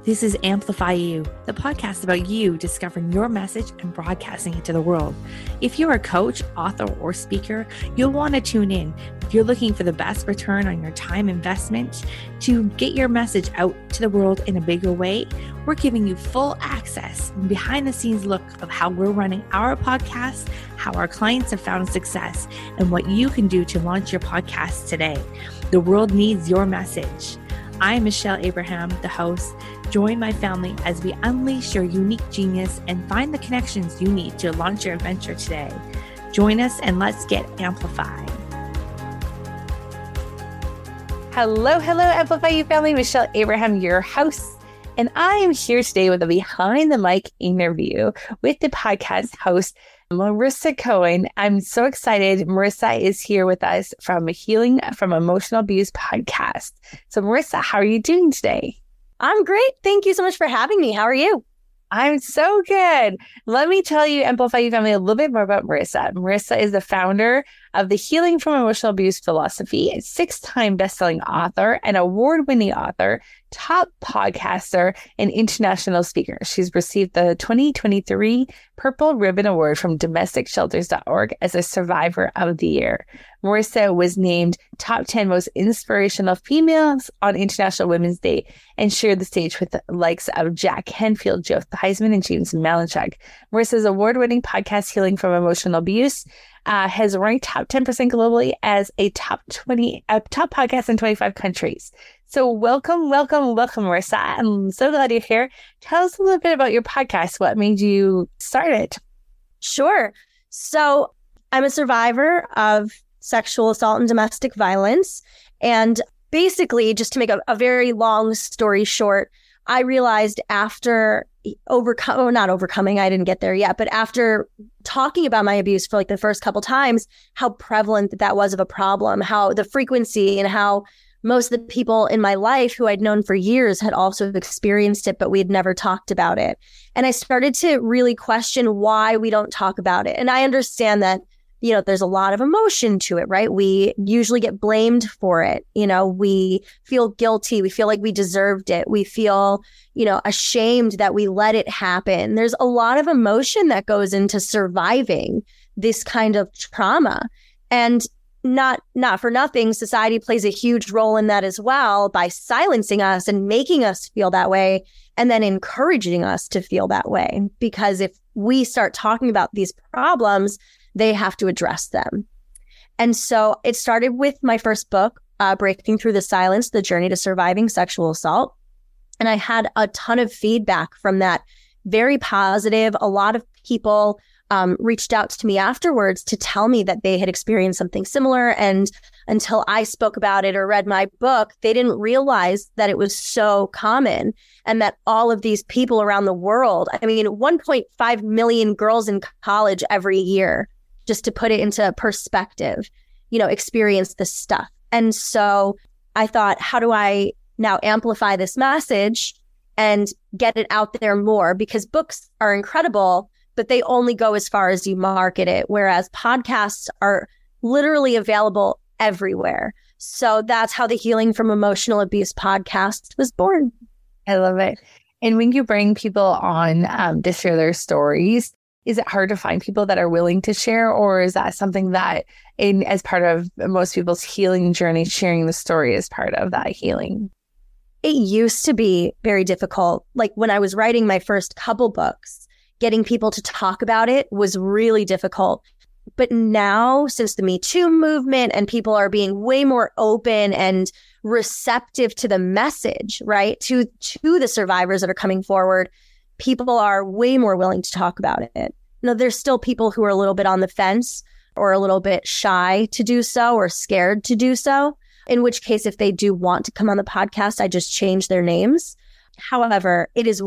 This is Amplify You, the podcast about you discovering your message and broadcasting it to the world. If you're a coach, author, or speaker, you'll want to tune in. If you're looking for the best return on your time investment to get your message out to the world in a bigger way, we're giving you full access and behind the scenes look of how we're running our podcast, how our clients have found success, and what you can do to launch your podcast today. The world needs your message. I'm Michelle Abraham, the host. Join my family as we unleash your unique genius and find the connections you need to launch your adventure today. Join us and let's get amplified. Hello, Amplify You family. Michelle Abraham, your host. And I am here today with a behind the mic interview with the podcast host, Marissa Cohen. I'm so excited. Marissa is here with us from Healing from Emotional Abuse podcast. So Marissa, how are you doing today? I'm great. Thank you so much for having me. How are you? I'm so good. Let me tell you, Amplify You family, a little bit more about Marissa. Marissa is the founder of the Healing from Emotional Abuse philosophy, a 6-time best-selling author, an award-winning author, top podcaster, and international speaker. She's received the 2023 Purple Ribbon Award from DomesticShelters.org as a Survivor of the Year. Marissa was named top 10 most inspirational females on International Women's Day and shared the stage with the likes of Jack Canfield, Joe Theismann, and James Malinchak. Marissa's award-winning podcast, Healing from Emotional Abuse, has ranked top 10% globally as a top podcast in 25 countries. So welcome, Marissa. I'm so glad you're here. Tell us a little bit about your podcast. What made you start it? Sure. So I'm a survivor of sexual assault and domestic violence. And basically, just to make a very long story short, I realized after not overcoming, I didn't get there yet, but after talking about my abuse for like the first couple times, how prevalent that was of a problem, how the frequency and how most of the people in my life who I'd known for years had also experienced it, but we had never talked about it. And I started to really question why we don't talk about it. And I understand that, there's a lot of emotion to it, right? We usually get blamed for it. We feel guilty. We feel like we deserved it. We feel, ashamed that we let it happen. There's a lot of emotion that goes into surviving this kind of trauma. And not for nothing, society plays a huge role in that as well by silencing us and making us feel that way and then encouraging us to feel that way. Because if we start talking about these problems, they have to address them. And so it started with my first book, Breaking Through the Silence, The Journey to Surviving Sexual Assault. And I had a ton of feedback from that, very positive. A lot of people reached out to me afterwards to tell me that they had experienced something similar. And until I spoke about it or read my book, they didn't realize that it was so common and that all of these people around the world, 1.5 million girls in college every year, just to put it into perspective, experience this stuff. And so I thought, how do I now amplify this message and get it out there more? Because books are incredible, but they only go as far as you market it, whereas podcasts are literally available everywhere. So that's how the Healing from Emotional Abuse podcast was born. I love it. And when you bring people on to share their stories, is it hard to find people that are willing to share, or is that something that as part of most people's healing journey, sharing the story is part of that healing? It used to be very difficult. Like when I was writing my first couple books, getting people to talk about it was really difficult. But now, since the Me Too movement and people are being way more open and receptive to the message, right, to the survivors that are coming forward, people are way more willing to talk about it. There's still people who are a little bit on the fence or a little bit shy to do so or scared to do so, in which case, if they do want to come on the podcast, I just change their names. However, people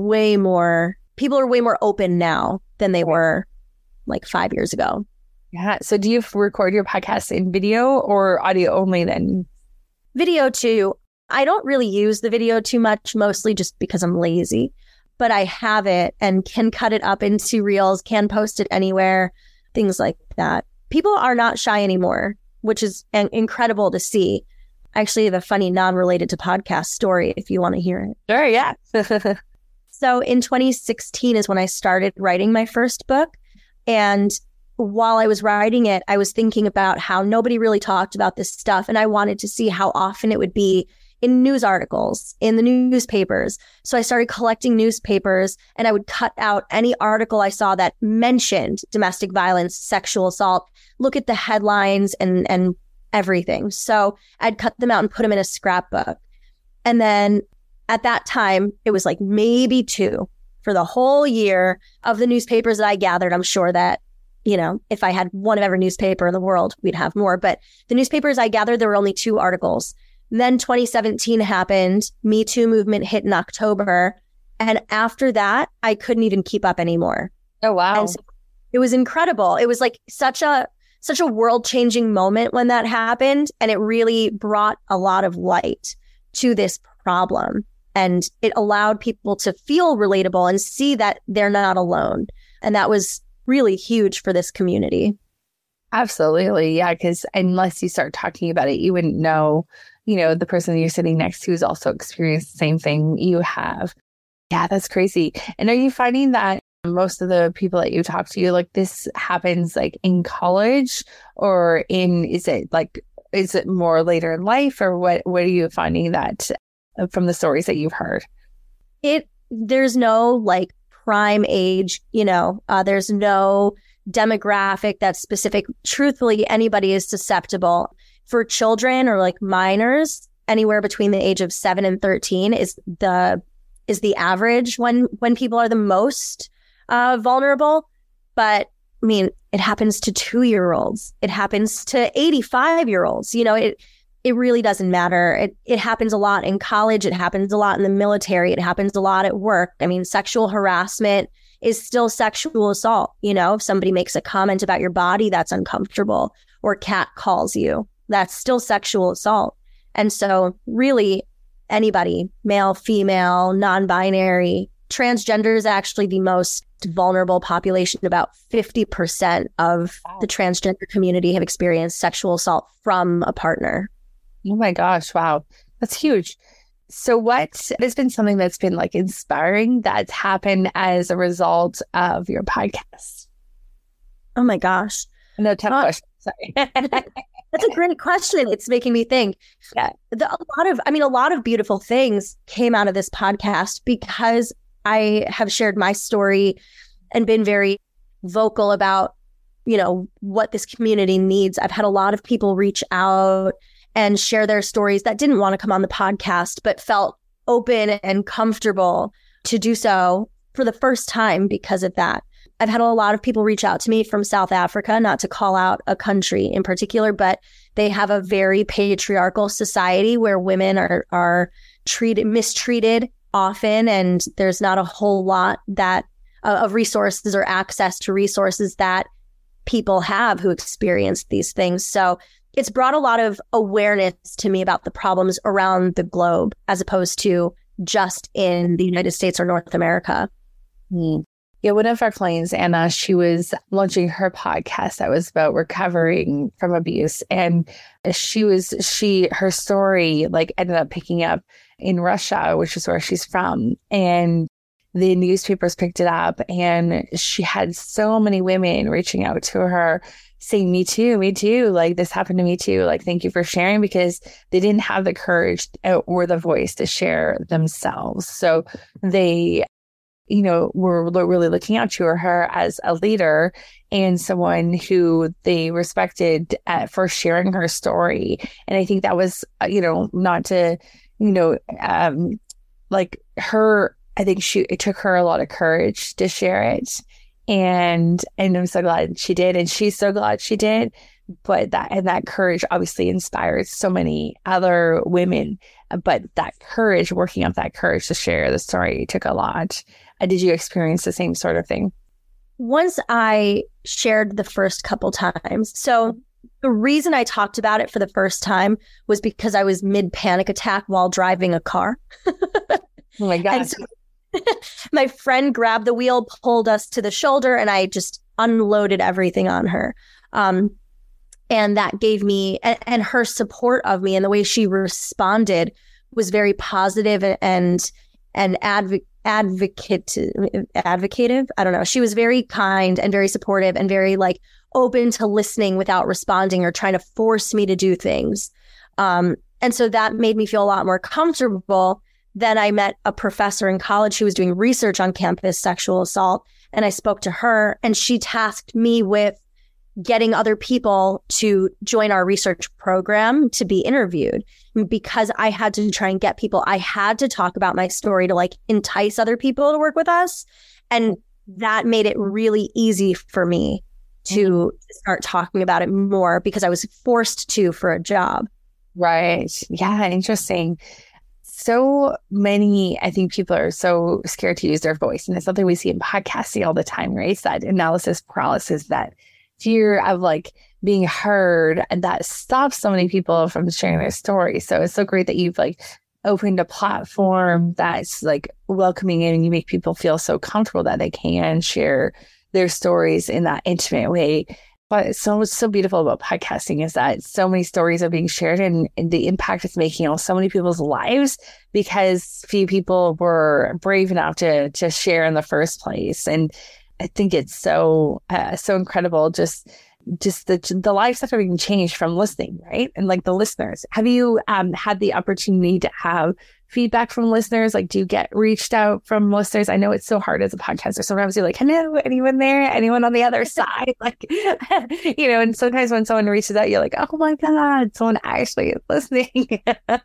are way more open now than they were like 5 years ago. Yeah. So do you record your podcast in video or audio only then? Video too. I don't really use the video too much, mostly just because I'm lazy. But I have it and can cut it up into reels, can post it anywhere, things like that. People are not shy anymore, which is incredible to see. I actually have a funny non-related to podcast story if you want to hear it. Sure, yeah. So in 2016 is when I started writing my first book. And while I was writing it, I was thinking about how nobody really talked about this stuff. And I wanted to see how often it would be in news articles, in the newspapers. So I started collecting newspapers, and I would cut out any article I saw that mentioned domestic violence, sexual assault, look at the headlines and everything. So I'd cut them out and put them in a scrapbook. And then at that time, it was like maybe 2 for the whole year of the newspapers that I gathered. I'm sure that, you know, if I had one of every newspaper in the world, we'd have more. But the newspapers I gathered, there were only 2 articles. Then 2017 happened. Me Too movement hit in October. And after that, I couldn't even keep up anymore. Oh, wow. And so it was incredible. It was like such a world-changing moment when that happened. And it really brought a lot of light to this problem. And it allowed people to feel relatable and see that they're not alone. And that was really huge for this community. Absolutely. Yeah. Because unless you start talking about it, you wouldn't know, you know, the person you're sitting next to has also experienced the same thing you have. Yeah, that's crazy. And are you finding that most of the people that you talk to, like this happens like in college, or is it more later in life, or what are you finding that from the stories that you've heard? There's no like prime age, you know, there's no demographic that's specific. Truthfully, anybody is susceptible. For children or like minors, anywhere between the age of 7 and 13 is the average when people are the most vulnerable. But I mean, it happens to 2-year-olds. It happens to 85-year-olds. You know, it really doesn't matter. It happens a lot in college. It happens a lot in the military. It happens a lot at work. I mean, sexual harassment is still sexual assault. You know, if somebody makes a comment about your body that's uncomfortable, or cat calls you, that's still sexual assault. And so really anybody, male, female, non-binary, transgender is actually the most vulnerable population. About 50% of the transgender community have experienced sexual assault from a partner. Oh my gosh. Wow. That's huge. So what has been something that's been like inspiring that's happened as a result of your podcast? Oh my gosh. No, tough question. Sorry. That's a great question. It's making me think. Yeah. A lot of beautiful things came out of this podcast because I have shared my story and been very vocal about, you know, what this community needs. I've had a lot of people reach out and share their stories that didn't want to come on the podcast, but felt open and comfortable to do so for the first time because of that. I've had a lot of people reach out to me from South Africa, not to call out a country in particular, but they have a very patriarchal society where women are mistreated often, and there's not a whole lot that of resources or access to resources that people have who experience these things. So it's brought a lot of awareness to me about the problems around the globe, as opposed to just in the United States or North America. Yeah, one of our clients, Anna, she was launching her podcast that was about recovering from abuse. And her story like ended up picking up in Russia, which is where she's from. And the newspapers picked it up, and she had so many women reaching out to her saying, me too, like this happened to me too. Like, thank you for sharing, because they didn't have the courage or the voice to share themselves. So they, you know, were really looking out to her as a leader and someone who they respected for sharing her story. And I think that was, you know, not to, you know, like her, I think it took her a lot of courage to share it. And I'm so glad she did. And she's so glad she did. But that courage obviously inspired so many other women. But that courage, working up that courage to share the story, took a lot. Did you experience the same sort of thing? Once I shared the first couple times. So the reason I talked about it for the first time was because I was mid-panic attack while driving a car. Oh my gosh. So my friend grabbed the wheel, pulled us to the shoulder, and I just unloaded everything on her. And that gave me, and her support of me and the way she responded was very positive and advocative. I don't know. She was very kind and very supportive and very like open to listening without responding or trying to force me to do things. And so that made me feel a lot more comfortable. Then I met a professor in college who was doing research on campus sexual assault. And I spoke to her and she tasked me with getting other people to join our research program to be interviewed. Because I had to try and get people, I had to talk about my story to like entice other people to work with us. And that made it really easy for me to start talking about it more because I was forced to for a job. Right. Yeah. Interesting. So many, I think people are so scared to use their voice. And it's something we see in podcasting all the time, right? It's that analysis paralysis, that fear of like being heard, and that stops so many people from sharing their story. So it's so great that you've like opened a platform that's like welcoming in, and you make people feel so comfortable that they can share their stories in that intimate way. But it's so beautiful about podcasting is that so many stories are being shared, and the impact it's making on so many people's lives because few people were brave enough to share in the first place. And I think it's so incredible, just the lives that are being changed from listening, right? And like the listeners, have you had the opportunity to have feedback from listeners? Like, do you get reached out from listeners? I know it's so hard as a podcaster. Sometimes you're like, hello, anyone there? Anyone on the other side? Like, and sometimes when someone reaches out, you're like, oh my God, someone actually is listening.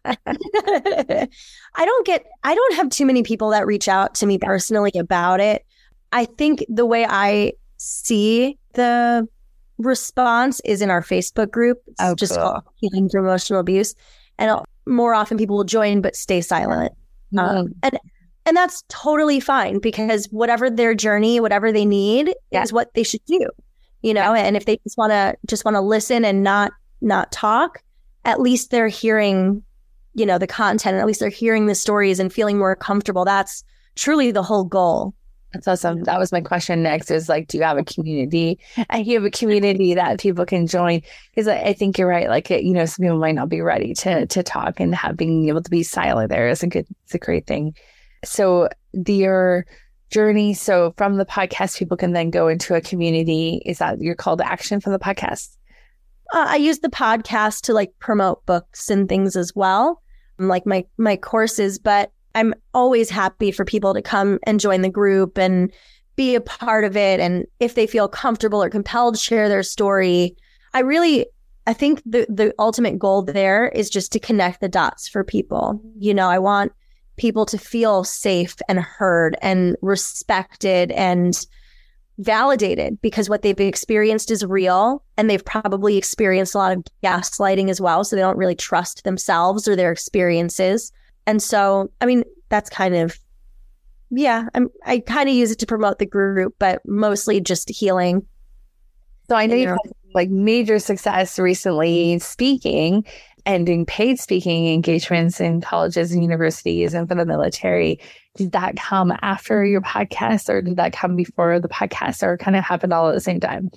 I don't have too many people that reach out to me personally about it. I think the way I see the response is in our Facebook group. It's just called Healing Through Emotional Abuse. And more often people will join but stay silent. And that's totally fine because whatever their journey, whatever they need is what they should do. And if they just want to listen and not talk, at least they're hearing, the content, and at least they're hearing the stories and feeling more comfortable. That's truly the whole goal. That's awesome. That was my question next is like, do you have a community? And you have a community that people can join? Because I think you're right. Like, some people might not be ready to talk, and being able to be silent there is it's a great thing. So your journey, so from the podcast, people can then go into a community. Is that your call to action from the podcast? I use the podcast to like promote books and things as well, like my courses, but I'm always happy for people to come and join the group and be a part of it. And if they feel comfortable or compelled to share their story, I think the ultimate goal there is just to connect the dots for people. I want people to feel safe and heard and respected and validated because what they've experienced is real, and they've probably experienced a lot of gaslighting as well. So they don't really trust themselves or their experiences. And so, that's kind of, I kind of use it to promote the group, but mostly just healing. So I know you've had like major success recently speaking and doing paid speaking engagements in colleges and universities and for the military. Did that come after your podcast, or did that come before the podcast, or kind of happened all at the same time?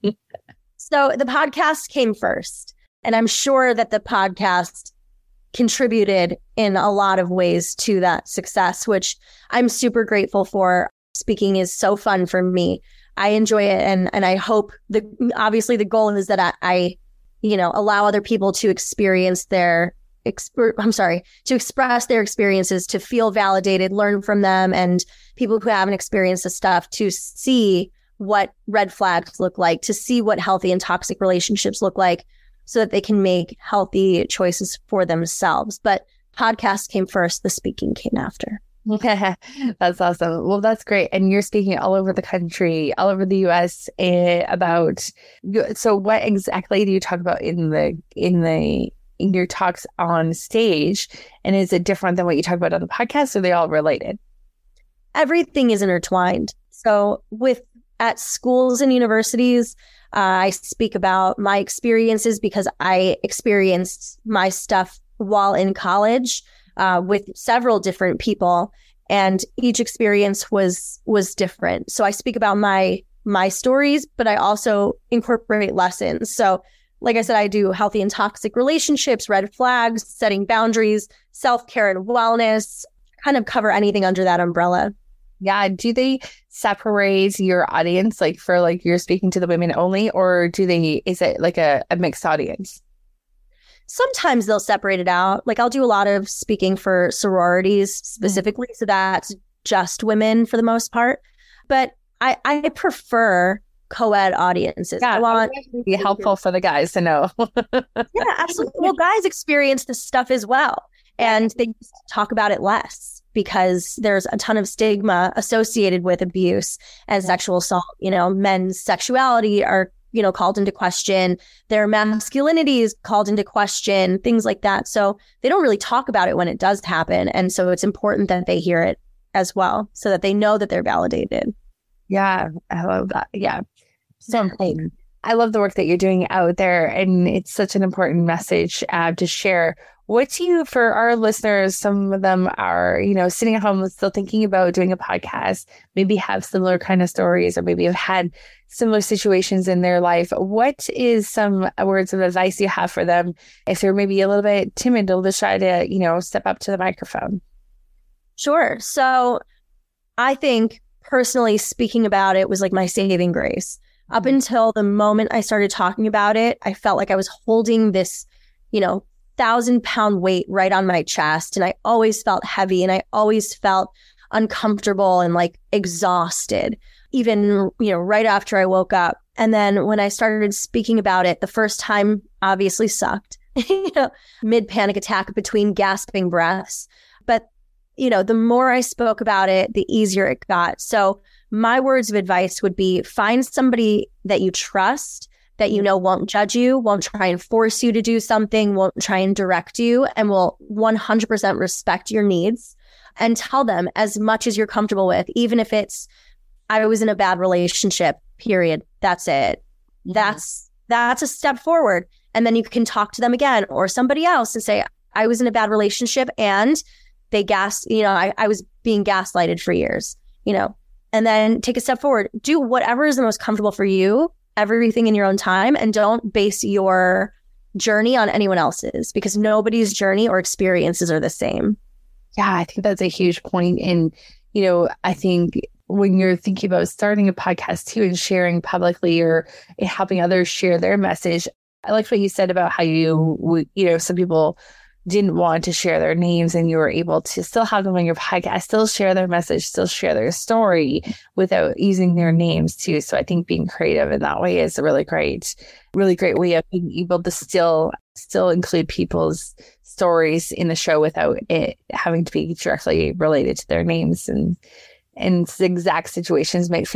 So the podcast came first, and I'm sure that the podcast contributed in a lot of ways to that success, which I'm super grateful for. Speaking is so fun for me. I enjoy it. And I hope obviously the goal is that I allow other people to experience to express their experiences, to feel validated, learn from them, and people who haven't experienced this stuff to see what red flags look like, to see what healthy and toxic relationships look like, so that they can make healthy choices for themselves. But podcast came first, the speaking came after. That's awesome. Well, that's great. And you're speaking all over the country, all over the US so what exactly do you talk about in your talks on stage? And is it different than what you talk about on the podcast? Or are they all related? Everything is intertwined. So at schools and universities, I speak about my experiences because I experienced my stuff while in college with several different people, and each experience was different. So I speak about my stories, but I also incorporate lessons. So like I said, I do healthy and toxic relationships, red flags, setting boundaries, self-care and wellness, kind of cover anything under that umbrella. Yeah. Do they separate your audience, like for like you're speaking to the women only, or is it like a mixed audience? Sometimes they'll separate it out. Like I'll do a lot of speaking for sororities specifically. So that's just women for the most part. But I prefer co-ed audiences. Yeah, I want it would be helpful for the guys to know. Yeah, absolutely. Well, guys experience this stuff as well. And they talk about it less because there's a ton of stigma associated with abuse and sexual assault. You know, men's sexuality are, you know, called into question. Their masculinity is called into question, things like that. So they don't really talk about it when it does happen. And so it's important that they hear it as well so that they know that they're validated. Yeah, I love that. Yeah. So important. I love the work that you're doing out there. And it's such an important message to share. What do you, for our listeners, some of them are, you know, sitting at home still thinking about doing a podcast, maybe have similar kind of stories, or maybe have had similar situations in their life. What is some words of advice you have for them if they're maybe a little bit timid, a little bit shy to, you know, step up to the microphone? Sure. So I think personally speaking about it was like my saving grace. Up until the moment I started talking about it, I felt like I was holding this, you know, 1,000-pound weight right on my chest. And I always felt heavy and I always felt uncomfortable and like exhausted, even, you know, right after I woke up. And then when I started speaking about it, the first time obviously sucked, you know, mid-panic attack between gasping breaths. But, you know, the more I spoke about it, the easier it got. So my words of advice would be find somebody that you trust, that you know won't judge you, won't try and force you to do something, won't try and direct you, and will 100% respect your needs, and tell them as much as you're comfortable with, even if it's, I was in a bad relationship, period. That's it. That's a step forward. And then you can talk to them again or somebody else and say, I was in a bad relationship and I was being gaslighted for years, you know, and then take a step forward. Do whatever is the most comfortable for you, everything in your own time, and don't base your journey on anyone else's because nobody's journey or experiences are the same. Yeah, I think that's a huge point. And, you know, I think when you're thinking about starting a podcast too and sharing publicly or helping others share their message, I liked what you said about how you know, some people didn't want to share their names and you were able to still have them on your podcast, still share their message, still share their story without using their names too. So I think being creative in that way is a really great way of being able to still include people's stories in the show without it having to be directly related to their names, and exact situations make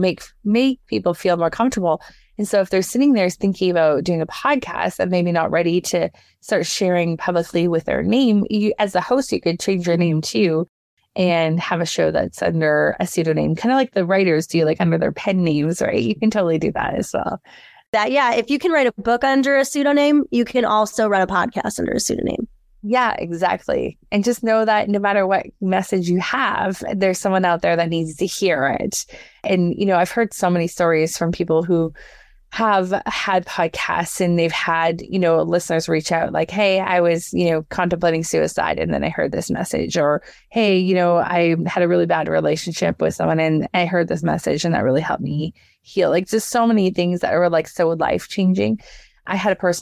people feel more comfortable. And so if they're sitting there thinking about doing a podcast and maybe not ready to start sharing publicly with their name, you, as the host, you could change your name too and have a show that's under a pseudonym, kind of like the writers do, like under their pen names, right? You can totally do that as well. If you can write a book under a pseudonym, you can also run a podcast under a pseudonym. Yeah, exactly. And just know that no matter what message you have, there's someone out there that needs to hear it. And, you know, I've heard so many stories from people who have had podcasts and they've had, you know, listeners reach out like, hey, I was, you know, contemplating suicide and then I heard this message, or, hey, you know, I had a really bad relationship with someone and I heard this message and that really helped me heal. Like just so many things that were like so life changing. A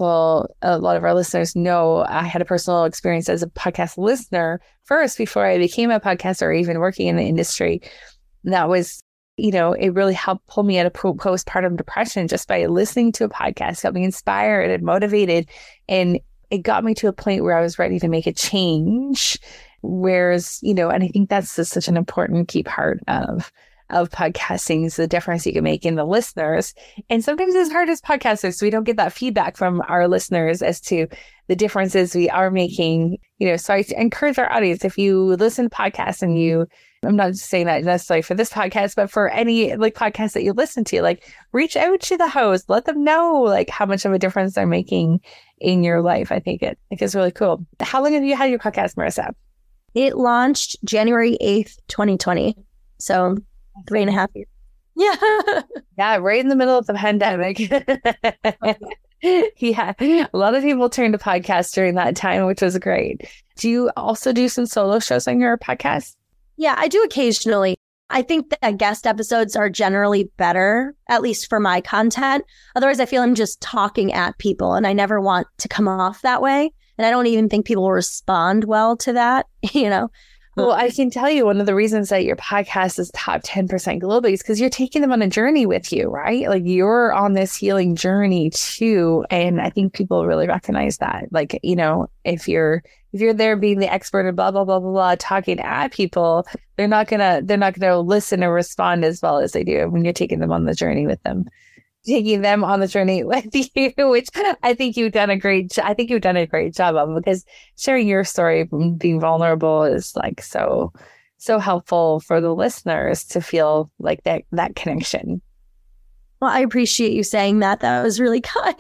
lot of our listeners know I had a personal experience as a podcast listener first before I became a podcaster or even working in the industry. And that was, you know, it really helped pull me out of postpartum depression just by listening to a podcast, got me inspired and motivated. And it got me to a point where I was ready to make a change. Whereas, you know, and I think that's just such an important key part of podcasting is the difference you can make in the listeners. And sometimes it's hard as podcasters, so we don't get that feedback from our listeners as to the differences we are making. You know, so I encourage our audience, if you listen to podcasts and I'm not just saying that necessarily for this podcast, but for any like podcast that you listen to, like reach out to the host, let them know like how much of a difference they're making in your life. I think it's really cool. How long have you had your podcast, Marissa? It launched January 8th, 2020. So 3.5 years. Yeah. Yeah, right in the middle of the pandemic. Yeah, a lot of people turned to podcasts during that time, which was great. Do you also do some solo shows on your podcast? Yeah, I do occasionally. I think that guest episodes are generally better, at least for my content. Otherwise, I feel I'm just talking at people and I never want to come off that way. And I don't even think people will respond well to that, you know? Well, I can tell you one of the reasons that your podcast is top 10% globally is because you're taking them on a journey with you, right? Like you're on this healing journey too. And I think people really recognize that. Like, you know, if you're there being the expert and blah, blah, blah, blah, blah, talking at people, they're not gonna listen or respond as well as they do when you're taking them on the journey with them. Taking them on the journey with you, which I think you've done a great job of, because sharing your story, being vulnerable, is like so helpful for the listeners to feel like that connection. Well, I appreciate you saying that. That was really kind.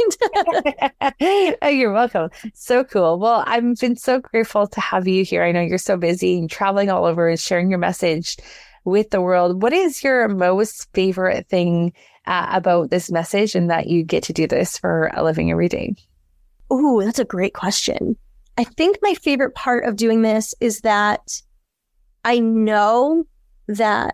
Oh, you're welcome. So cool. Well, I've been so grateful to have you here. I know you're so busy and traveling all over and sharing your message with the world. What is your most favorite thing about this message and that you get to do this for a living every day? Ooh, that's a great question. I think my favorite part of doing this is that I know that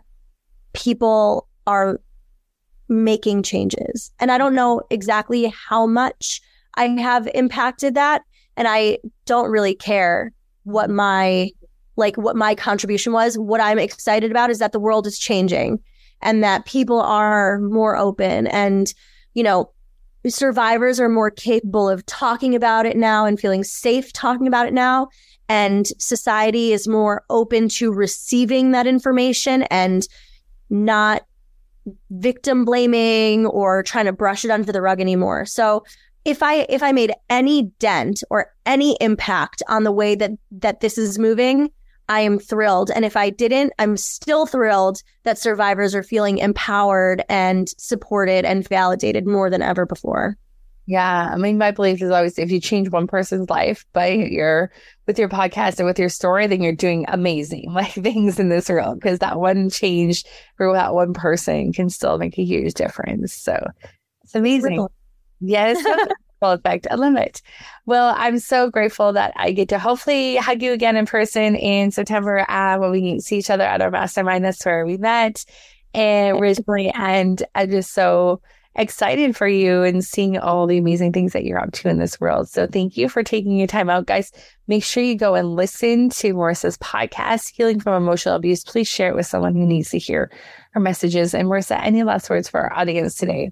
people are making changes. And I don't know exactly how much I have impacted that. And I don't really care what my contribution was. What I'm excited about is that the world is changing and that people are more open and, you know, survivors are more capable of talking about it now and feeling safe talking about it now. And society is more open to receiving that information and not victim blaming or trying to brush it under the rug anymore. So if I made any dent or any impact on the way that this is moving, I am thrilled. And if I didn't, I'm still thrilled that survivors are feeling empowered and supported and validated more than ever before. Yeah. I mean, my belief is always if you change one person's life with your podcast and with your story, then you're doing amazing things in this world, because that one change for that one person can still make a huge difference. So it's amazing. Ripple. Yes. Ripple effect. I love it. Well, I'm so grateful that I get to hopefully hug you again in person in September when we see each other at our mastermind. That's where we met originally. And I'm just so excited for you and seeing all the amazing things that you're up to in this world. So thank you for taking your time out, guys. Make sure you go and listen to Marissa's podcast, Healing from Emotional Abuse. Please share it with someone who needs to hear her messages. And Marissa, any last words for our audience today?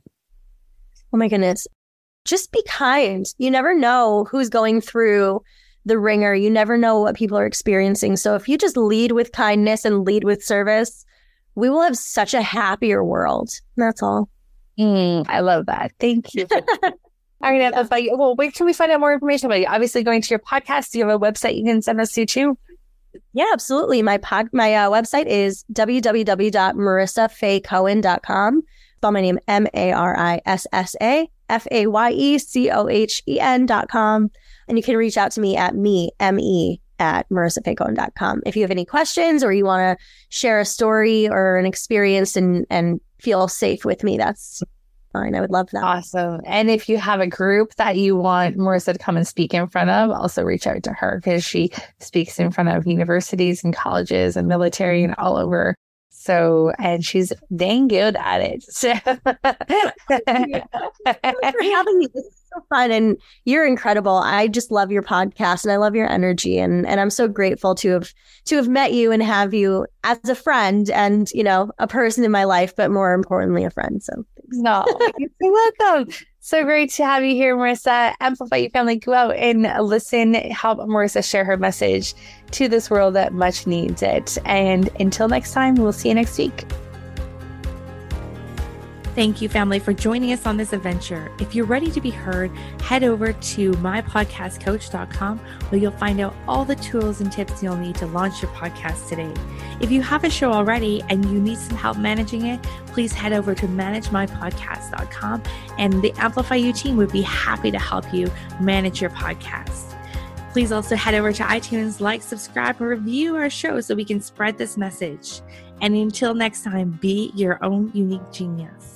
Oh my goodness. Just be kind. You never know who's going through the ringer. You never know what people are experiencing. So if you just lead with kindness and lead with service, we will have such a happier world. That's all. I love that. Thank you. All right, well, where can we find out more information about you? Obviously, going to your podcast. Do you have a website you can send us to too? Yeah, absolutely. My website is www.marissafaycohen.com. Spell my name MarissafayCohen.com. And you can reach out to me at me@marissafaycohen.com. If you have any questions or you want to share a story or an experience and feel safe with me, that's fine. I would love that. Awesome. And if you have a group that you want Marissa to come and speak in front of, also reach out to her, because she speaks in front of universities and colleges and military and all over. So, and she's dang good at it. So Thanks for having me. This is so fun. And you're incredible. I just love your podcast and I love your energy. And I'm so grateful to have met you and have you as a friend and, you know, a person in my life, but more importantly, a friend. So thanks. No, you're welcome. So great to have you here, Marissa. Amplify Your Family. Go out and listen. Help Marissa share her message to this world that much needs it. And until next time, we'll see you next week. Thank you, family, for joining us on this adventure. If you're ready to be heard, head over to mypodcastcoach.com, where you'll find out all the tools and tips you'll need to launch your podcast today. If you have a show already and you need some help managing it, please head over to managemypodcast.com, and the Amplify You team would be happy to help you manage your podcast. Please also head over to iTunes, like, subscribe, and review our show so we can spread this message. And until next time, be your own unique genius.